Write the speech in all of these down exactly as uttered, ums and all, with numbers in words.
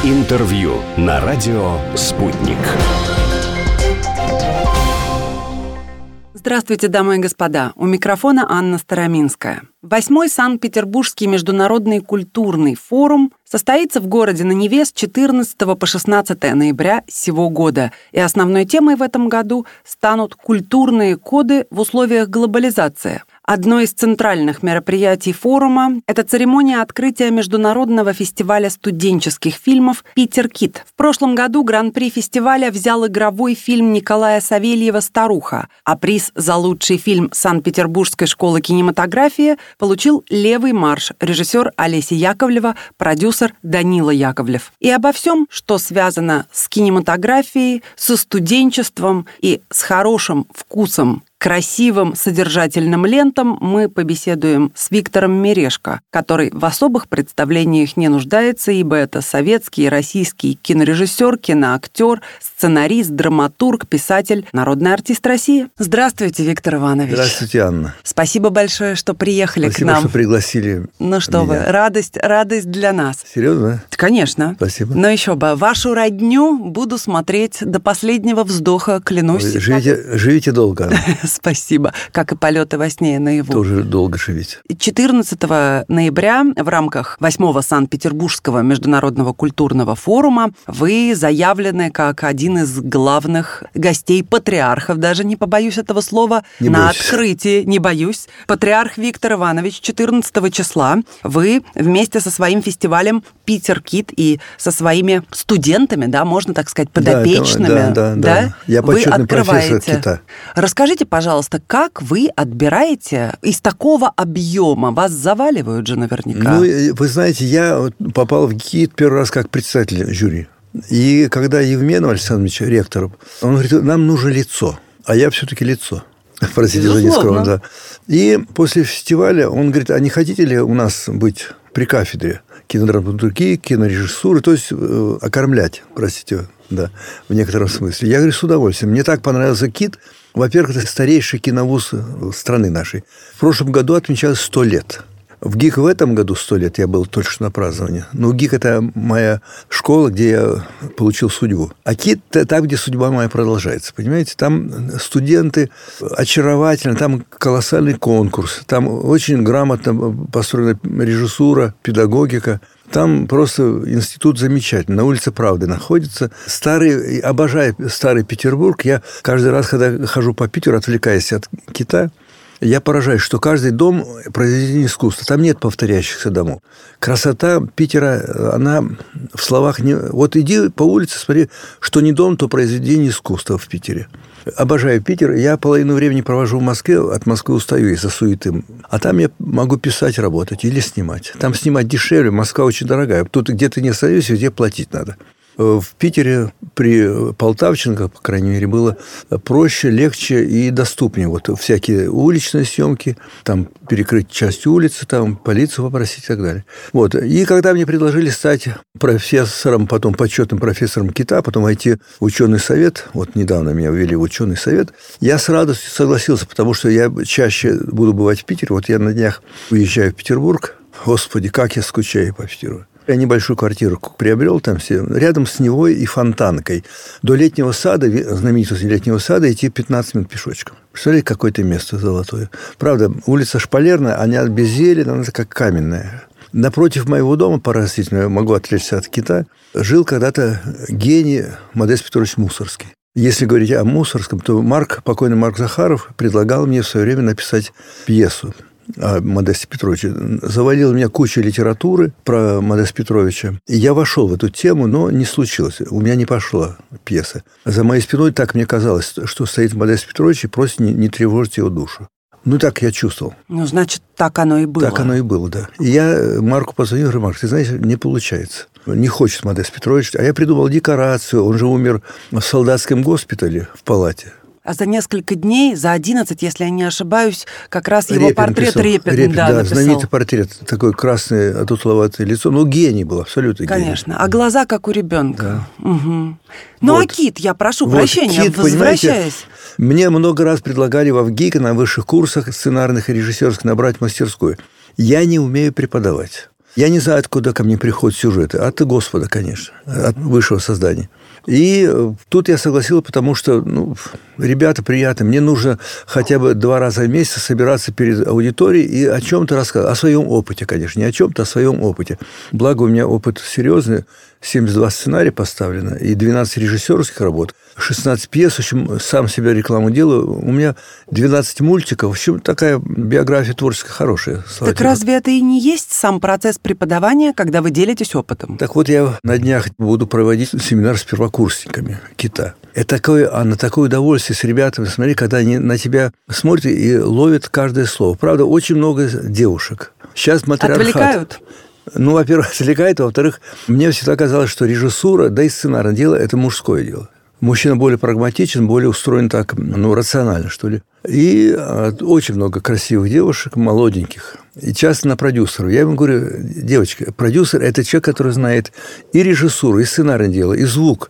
Интервью на радио «Спутник». Здравствуйте, дамы и господа. У микрофона Анна Староминская. Восьмой Санкт-Петербургский международный культурный форум состоится в городе на Неве с четырнадцатого по шестнадцатое ноября сего года. И основной темой в этом году станут культурные коды в условиях глобализации. Одно из центральных мероприятий форума – это церемония открытия международного фестиваля студенческих фильмов «Питер-Кит». В прошлом году гран-при фестиваля взял игровой фильм Николая Савельева «Старуха», а приз за лучший фильм Санкт-Петербургской школы кинематографии получил «Левый марш», режиссер Олеся Яковлева, продюсер Данила Яковлев. И обо всем, что связано с кинематографией, со студенчеством и с хорошим вкусом, красивым содержательным лентам, мы побеседуем с Виктором Мережко, который в особых представлениях не нуждается, ибо это советский и российский кинорежиссер, киноактер, сценарист, драматург, писатель, народный артист России. Здравствуйте, Виктор Иванович. Здравствуйте, Анна. Спасибо большое, что приехали Спасибо, к нам. Спасибо, что пригласили Ну что меня. вы, радость, радость для нас. Серьезно? Конечно. Спасибо. Но еще бы, вашу родню буду смотреть до последнего вздоха, клянусь. Вы живите, живите долго, Анна. Спасибо. Как и полеты во сне и наяву. Тоже долго живите. четырнадцатого ноября в рамках восьмого Санкт-Петербургского международного культурного форума вы заявлены как один из главных гостей, патриархов, даже не побоюсь этого слова, не на боюсь. открытии, не боюсь. Патриарх Виктор Иванович четырнадцатого числа вы вместе со своим фестивалем «Питер-Кит» и со своими студентами, да, можно так сказать, подопечными, да, да, да, да. Я вы почетный открываете. профессор кита. Расскажите, пожалуйста, как вы отбираете из такого объема? Вас заваливают же наверняка. Ну, вы знаете, я попал в КИТ первый раз как председатель жюри. И когда Евменов Александрович, ректор, он говорит, нам нужно лицо. А я все-таки лицо. Простите за нескромно, да. И после фестиваля он говорит, а не хотите ли у нас быть при кафедре кинодраматургии, кинорежиссуры, то есть э, окормлять, простите, да, в некотором смысле. Я говорю, с удовольствием. Мне так понравился КИТ. Во-первых, это старейший киновуз страны нашей. В прошлом году отмечалось сто лет. В ГИК в этом году сто лет я был только что на праздновании. Но ГИК – это моя школа, где я получил судьбу. А КИТ – там, где судьба моя продолжается. Понимаете, там студенты очаровательны, там колоссальный конкурс, там очень грамотно построена режиссура, педагогика. Там просто институт замечательный. На улице Правды находится. Старый, обожаю старый Петербург. Я каждый раз, когда хожу по Питеру, отвлекаясь от КИТа, я поражаюсь, что каждый дом – произведение искусства. Там нет повторяющихся домов. Красота Питера, она в словах не... Вот иди по улице, смотри, что не дом, то произведение искусства в Питере. Обожаю Питер. Я половину времени провожу в Москве, от Москвы устаю из-за суеты. А там я могу писать, работать или снимать. Там снимать дешевле, Москва очень дорогая. Тут где-то не остановишься, где платить надо. В Питере при Полтавченко, по крайней мере, было проще, легче и доступнее. Вот всякие уличные съемки, там перекрыть часть улицы, там полицию попросить и так далее. Вот. И когда мне предложили стать профессором, потом почетным профессором КИТа, потом войти в ученый совет, вот недавно меня ввели в ученый совет, я с радостью согласился, потому что я чаще буду бывать в Питере. Вот я на днях уезжаю в Петербург. Господи, как я скучаю по Питеру. Я небольшую квартиру приобрел там все, рядом с Невой и Фонтанкой. До летнего сада, знаменитого летнего сада, идти пятнадцать минут пешочком. Представляете, какое-то место золотое. Правда, улица Шпалерная, она без зелени, она как каменная. Напротив моего дома, поразительно, я могу отвлечься от КИТа, жил когда-то гений Модест Петрович Мусорский. Если говорить о Мусорском, то Марк, покойный Марк Захаров предлагал мне в свое время написать пьесу о Модесте Петровиче. Завалил меня куча литературы про Модеста Петровича. И я вошел в эту тему, но не случилось. У меня не пошла пьеса. За моей спиной так мне казалось, что стоит Модест Петрович и просит не, не тревожить его душу. Ну, так я чувствовал. Ну, значит, так оно и было. Так оно и было, да. И я Марку позвонил, говорю, Марк, ты знаешь, не получается. Не хочет Модест Петрович. А я придумал декорацию. Он же умер в солдатском госпитале в палате. А за несколько дней, за одиннадцать, если я не ошибаюсь, как раз его Репин портрет писал. Репин, Репин, да, да, написал. знаменитый портрет. Такое красное, отутловатое лицо. Ну, гений был, абсолютно гений. Конечно. А глаза, как у ребенка. Да. Угу. Ну, Вот. а КИТ, я прошу Вот, прощения, КИТ, возвращаясь. Мне много раз предлагали во ВГИКе на высших курсах сценарных и режиссерских набрать мастерскую. Я не умею преподавать. Я не знаю, откуда ко мне приходят сюжеты. От Господа, конечно, от высшего создания. И тут я согласился, потому что, ну, ребята приятные. Мне нужно хотя бы два раза в месяц собираться перед аудиторией и о чем-то рассказывать. О своем опыте, конечно. Не о чем-то, а о своем опыте. Благо, у меня опыт серьезный. семьдесят два сценария поставлено и двенадцать режиссерских работ, шестнадцать пьес. В общем, сам себя рекламу делаю. У меня двенадцать мультиков. В общем, такая биография творческая хорошая. Так разве это и не есть сам процесс преподавания, когда вы делитесь опытом? Так вот, я на днях буду проводить семинар с первокурсниками КИТа. Это такое, Анна, такое удовольствие с ребятами. Смотри, когда они на тебя смотрят и ловят каждое слово. Правда, очень много девушек. Сейчас матриархат. Отвлекают? Ну, во-первых, отвлекает, а во-вторых, мне всегда казалось, что режиссура, да и сценарное дело – это мужское дело. Мужчина более прагматичен, более устроен так, ну, рационально, что ли. И очень много красивых девушек, молоденьких. И часто на продюсеров. Я ему говорю, девочка, продюсер – это человек, который знает и режиссуру, и сценарное дело, и звук,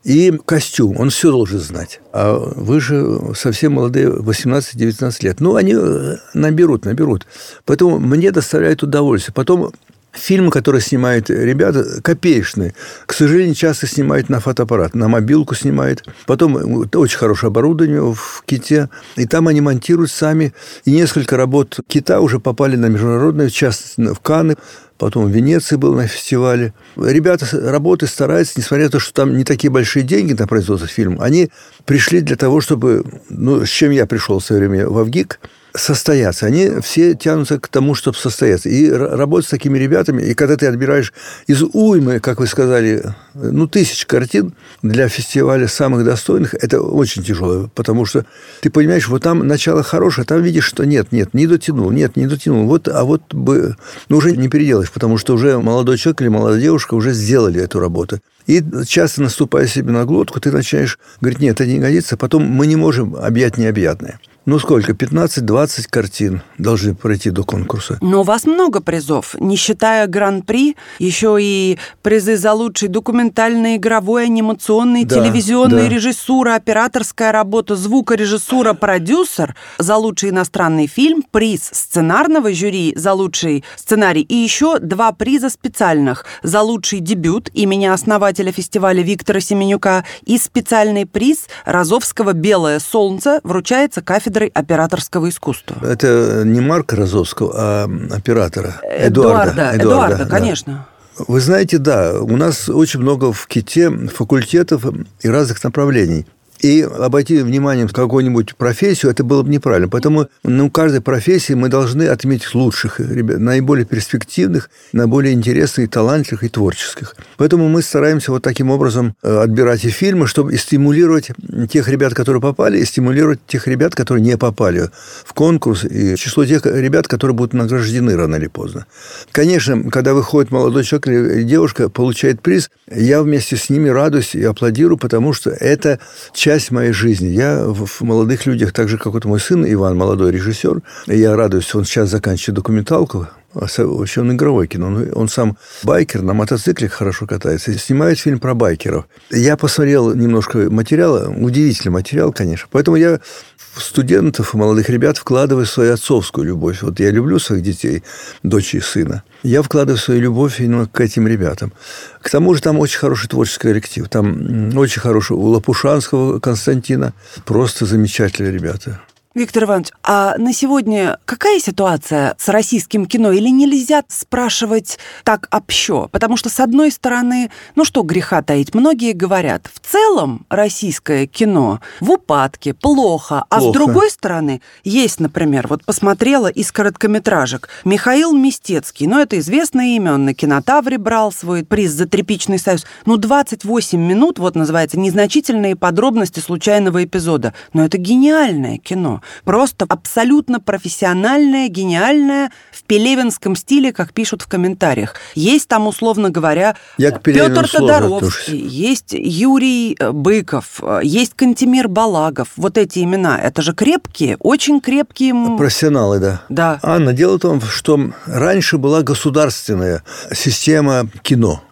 и костюм. Он все должен знать. А вы же совсем молодые, восемнадцать-девятнадцать лет. Ну, они наберут, наберут. Поэтому мне доставляет удовольствие. Потом фильмы, которые снимают ребята, копеечные. К сожалению, часто снимают на фотоаппарат, на мобилку снимают. Потом очень хорошее оборудование в КИТе. И там они монтируют сами. И несколько работ КИТа уже попали на международные, в частности, в Канны. Потом в Венеции был на фестивале. Ребята работают, стараются, несмотря на то, что там не такие большие деньги на производство фильма. Они пришли для того, чтобы... Ну, с чем я пришел в свое время в АВГИК, состояться. Они все тянутся к тому, чтобы состояться. И работать с такими ребятами, и когда ты отбираешь из уймы, как вы сказали, ну, тысяч картин для фестиваля самых достойных, это очень тяжело, потому что ты понимаешь, вот там начало хорошее, там видишь, что нет, нет, не дотянул, нет, не дотянул. Вот, а вот бы, ну, уже не переделаешь, потому что уже молодой человек или молодая девушка уже сделали эту работу. И часто, наступая себе на глотку, ты начинаешь говорить, нет, это не годится, потом мы не можем объять необъятное. Ну, сколько? пятнадцать-двадцать картин должны пройти до конкурса. Но у вас много призов. Не считая гран-при, еще и призы за лучший документальный, игровой, анимационный, да, телевизионный, да. режиссура, операторская работа, звукорежиссура, продюсер, за лучший иностранный фильм, приз сценарного жюри за лучший сценарий и еще два приза специальных за лучший дебют имени основателя фестиваля Виктора Семенюка и специальный приз Розовского «Белое солнце» вручается кафедре операторского искусства. Это не Марка Розовского, а оператора. Эдуарда. Эдуарда, Эдуарда, Эдуарда да. конечно. Вы знаете, да, у нас очень много в КИТе факультетов и разных направлений. И обойти вниманием какую-нибудь профессию, это было бы неправильно. Поэтому ну, каждой профессии мы должны отметить лучших ребят, наиболее перспективных, наиболее интересных, талантливых и творческих. Поэтому мы стараемся вот таким образом отбирать и фильмы, чтобы и стимулировать тех ребят, которые попали, и стимулировать тех ребят, которые не попали в конкурс, и число тех ребят, которые будут награждены рано или поздно. Конечно, когда выходит молодой человек или девушка, получает приз, я вместе с ними радуюсь и аплодирую, потому что это часть моей жизни. Я в молодых людях, так же, как вот мой сын Иван, молодой режиссер, я радуюсь, он сейчас заканчивает документалку, вообще он игровой кино, он, он сам байкер, на мотоцикле хорошо катается, и снимает фильм про байкеров. Я посмотрел немножко материала, удивительный материал, конечно, поэтому я в студентов, молодых ребят вкладываю свою отцовскую любовь. Вот я люблю своих детей, дочь и сына. Я вкладываю свою любовь именно к этим ребятам. К тому же там очень хороший творческий коллектив. Там очень хороший у Лопушанского Константина. Просто замечательные ребята. Виктор Иванович, а на сегодня какая ситуация с российским кино? Или нельзя спрашивать так общо? Потому что, с одной стороны, ну что греха таить, многие говорят, в целом российское кино в упадке, плохо. А плохо. С другой стороны, есть, например, вот посмотрела из короткометражек Михаил Мистецкий, ну это известное имя, он на Кинотавре брал свой приз за «Тряпичный союз». Ну двадцать восемь минут, вот называется, «Незначительные подробности случайного эпизода». Но это гениальное кино. Просто абсолютно профессиональное, гениальное, в пелевинском стиле, как пишут в комментариях. Есть там, условно говоря, Петр Тодоровский, есть Юрий Быков, есть Кантемир Балагов. Вот эти имена, это же крепкие, очень крепкие... Профессионалы, да. Да. Анна, дело в том, что раньше была государственная система кино.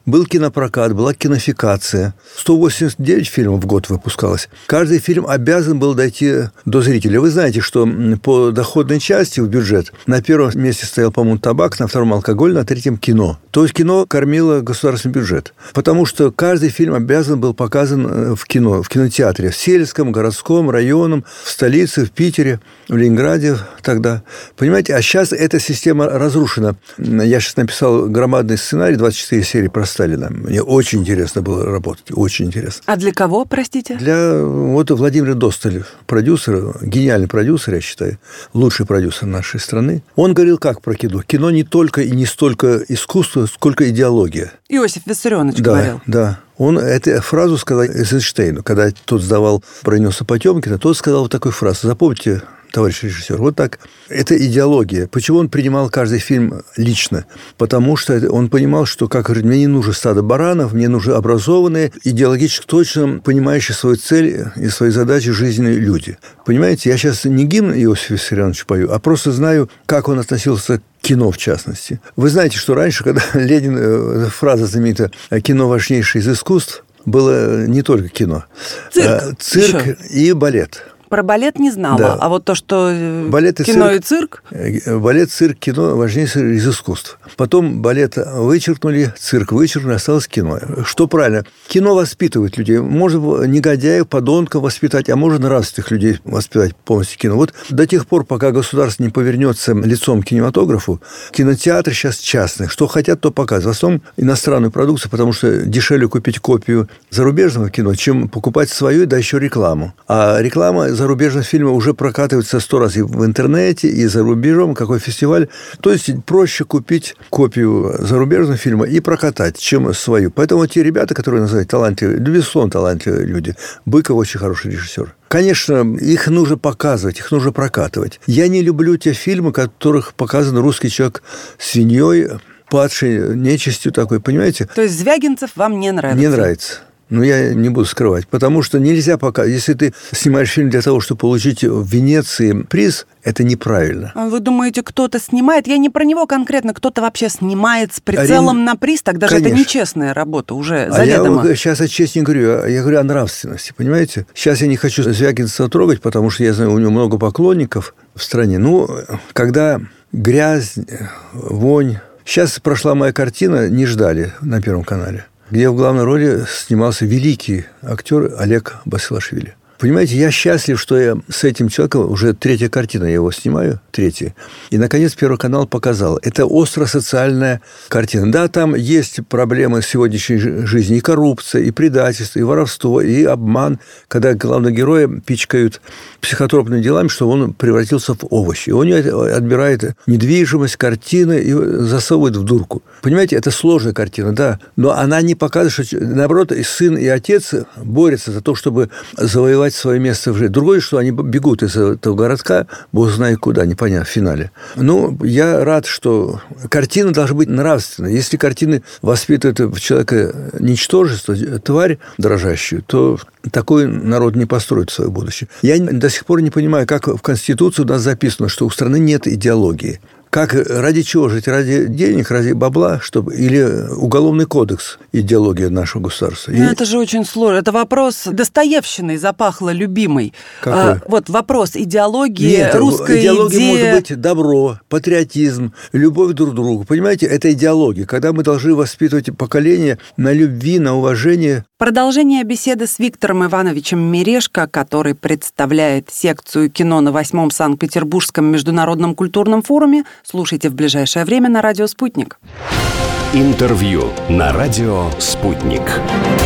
Был кинопрокат, была кинофикация. сто восемьдесят девять фильмов в год выпускалось. Каждый фильм обязан был дойти до зрителя. Вы знаете, что по доходной части в бюджет на первом месте стоял, по-моему, табак, на втором алкоголь, на третьем кино. То есть кино кормило государственный бюджет. Потому что каждый фильм обязан был показан в кино, в кинотеатре. В сельском, городском, районном, в столице, в Питере, в Ленинграде тогда. Понимаете, а сейчас эта система разрушена. Я сейчас написал громадный сценарий, двадцать четыре серии про Сталина. Мне очень интересно было работать, очень интересно. А для кого, простите? Для вот Владимира Досталя, продюсера, гениальный продюсер, я считаю, лучший продюсер нашей страны. Он говорил как про кино? Кино не только и не столько искусство, сколько идеология. Иосиф Виссарионович да, говорил. Да, он эту фразу сказал Эйзенштейну, когда тот сдавал «Пронесся Потемкина», тот сказал вот такую фразу. Запомните, товарищ режиссер, вот так. Это идеология. Почему он принимал каждый фильм лично? Потому что он понимал, что, как говорит, мне не нужно стадо баранов, мне нужны образованные, идеологически точно понимающие свою цель и свои задачи жизненные люди. Понимаете, я сейчас не гимн Иосифа Виссарионовича пою, а просто знаю, как он относился к кино, в частности. Вы знаете, что раньше, когда Ленин, фраза знаменитая «кино важнейшее из искусств», было не только кино. Цирк, Цирк и балет. Про балет не знала, да. А вот то, что балет и кино цирк... и цирк... Балет, цирк, кино – важнейшее из искусств. Потом балет вычеркнули, цирк вычеркнули, осталось кино. Что правильно? Кино воспитывает людей. Можно негодяев, подонков воспитать, а можно нравственных людей воспитать полностью кино. Вот до тех пор, пока государство не повернется лицом к кинематографу, кинотеатры сейчас частные. Что хотят, то показывают. В основном иностранную продукцию, потому что дешевле купить копию зарубежного кино, чем покупать свою, да еще рекламу. А реклама зарубежных фильмов уже прокатывается сто раз и в интернете, и за рубежом, какой фестиваль. То есть проще купить копию зарубежного фильма и прокатать, чем свою. Поэтому те ребята, которые называют талантливые, безусловно, талантливые люди. Быков очень хороший режиссер. Конечно, их нужно показывать, их нужно прокатывать. Я не люблю те фильмы, в которых показан русский человек свиньей, падшей нечистью такой, понимаете? То есть Звягинцев вам не нравится? Не нравится. Ну, я не буду скрывать, потому что нельзя пока... Если ты снимаешь фильм для того, чтобы получить в Венеции приз, это неправильно. Вы думаете, кто-то снимает? Я не про него конкретно. Кто-то вообще снимает с прицелом Арен... на приз? Тогда же это нечестная работа уже заведомо. А я сейчас о чести не говорю. Я говорю о нравственности, понимаете? Сейчас я не хочу Звягинцева трогать, потому что я знаю, у него много поклонников в стране. Ну, когда грязь, вонь... Сейчас прошла моя картина «Не ждали» на Первом канале, где в главной роли снимался великий актер Олег Басилашвили. Понимаете, я счастлив, что я с этим человеком, уже третья картина, я его снимаю, третья. И, наконец, Первый канал показал. Это остро-социальная картина. Да, там есть проблемы сегодняшней жизни, и коррупция, и предательство, и воровство, и обман, когда главного героя пичкают психотропными делами, что он превратился в овощ. И он отбирает недвижимость, картины и засовывает в дурку. Понимаете, это сложная картина, да, но она не показывает, что, наоборот, и сын, и отец борются за то, чтобы завоевать свое место в жизни. Другое, что они бегут из этого городка, бог знает куда, непонятно, в финале. Ну, я рад, что картина должна быть нравственной. Если картины воспитывают в человека ничтожество, тварь дрожащую, то такой народ не построит свое будущее. Я до сих пор не понимаю, как в Конституции у нас записано, что у страны нет идеологии. Как, ради чего жить? Ради денег, ради бабла? Чтобы... Или уголовный кодекс идеология нашего государства? Ну, и... это же очень сложно. Это вопрос Достоевщиной запахло любимой. А, вот вопрос идеологии, Нет, русская идеология идея... может быть добро, патриотизм, любовь друг к другу. Понимаете, это идеология. Когда мы должны воспитывать поколение на любви, на уважение. Продолжение беседы с Виктором Ивановичем Мережко, который представляет секцию кино на восьмом Санкт-Петербургском международном культурном форуме, слушайте в ближайшее время на радио «Спутник». Интервью на радио «Спутник».